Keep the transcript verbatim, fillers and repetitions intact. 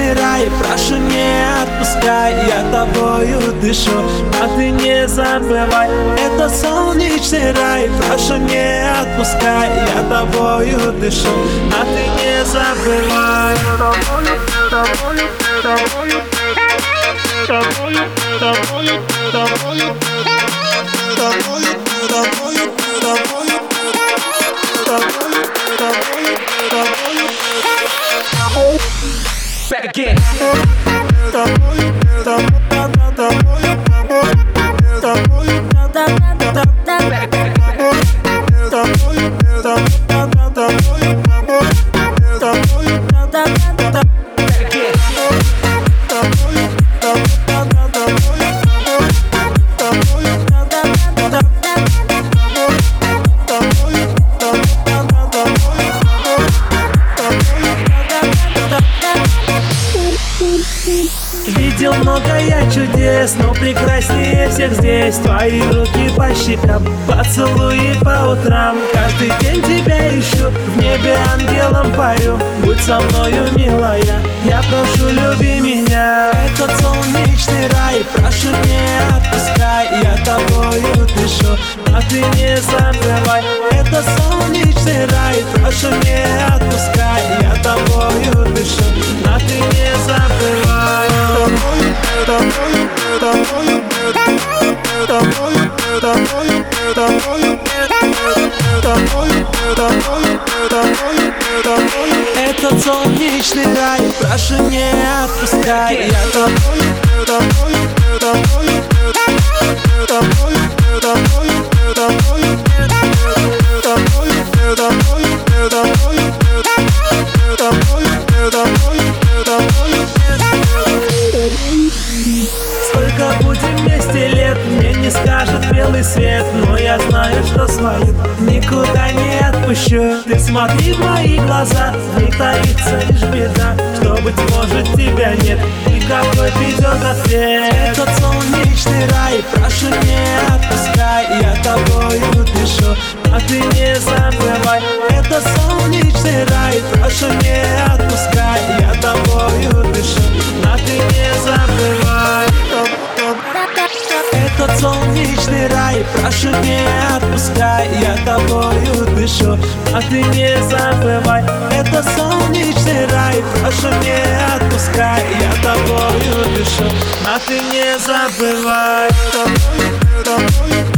солнечный рай, прошу, не отпускай, я тобою дышу, а ты не забывай. Это солнечный рай, прошу, не отпускай, я тобою дышу, а ты не забывай. Back again. Видел много я чудес, но прекраснее всех здесь. Твои руки по щекам, поцелуи по утрам. Каждый день тебя ищу, в небе ангелом парю. Будь со мною, милая, я прошу, люби меня. Этот солнечный рай, прошу, не отпускай, я тобою дышу, а ты не забывай. Это солнечный рай, прошу, не отпускай, я тобою дышу, а ты не забывай. Этот солнечный рай, прошу, не отпускай, я тобою. Сколько будем вместе лет, мне не скажет белый свет, но я знаю, что свою никуда не отпущу. Ты смотри в мои глаза, в них таится лишь беда, что, быть может, тебя нет, и какой придет ответ. Этот солнечный рай, прошу, не отпускай, я тобою дышу, а ты не забывай. Это солнечный рай, прошу, не отпускай, я тобою дышу, а ты не забывай. Этот солнечный рай, прошу, не отпускай, я тобою дышу, а ты не забывай. Это солнечный рай, прошу, не отпускай, я тобою дышу, а ты не забывай.